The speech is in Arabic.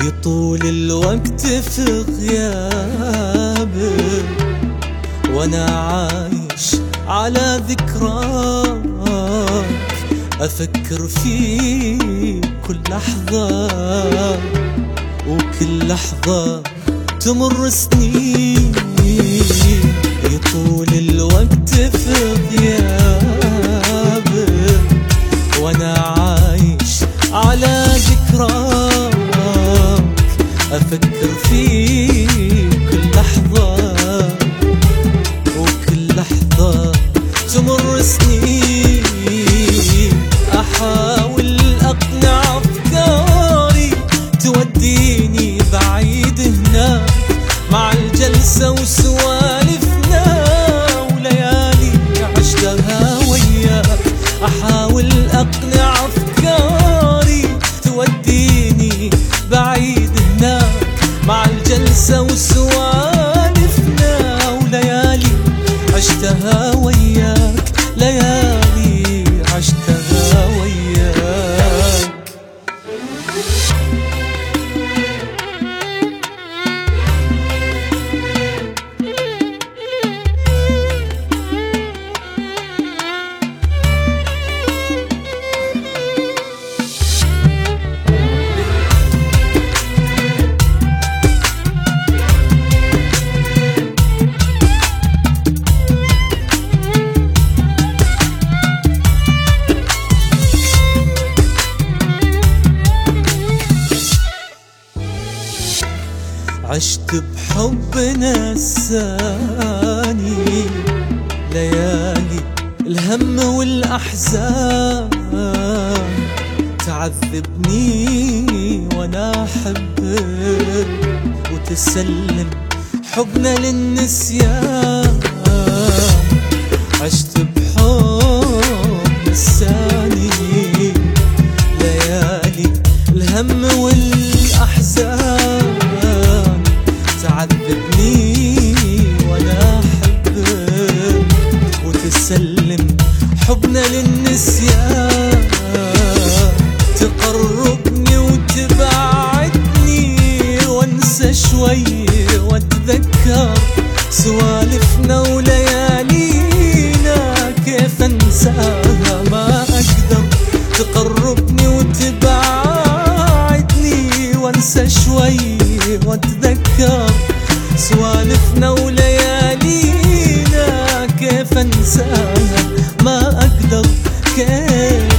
يطول الوقت في غيابك وانا عايش على ذكراك، افكر فيك كل لحظة، وكل لحظة تمر سنين. يطول الوقت في غيابك وانا عايش على ذكراك، افكر فيك كل لحظة، وكل لحظة تمر سنين. احاول اقنع افكاري توديني بعيد هناك، مع الجلسة وسوالفنا وليالي عشتها وياك. احاول اقنع افكاري توديني بعيد هناك، مع الجلسة وسوالفنا وليالي عشتها وياك، ليالي عشتها وياك. عشت بحب نساني ليالي الهم والأحزان، تعذبني وانا احبك وتسلم حبنا للنسيان. عشت بحب نساني ليالي الهم والأحزان، تعذبني وانا احبك وتسلم حبنا للنسيان. تقربني وتبعدني وانسى شوي واتذكر سوالفنا وليالينا، كيف انساها ما اقدر. تقربني وتبعدني وانسى شوي واتذكر سوالفنا وليالينا، كيف انساها ما اقدر، كيف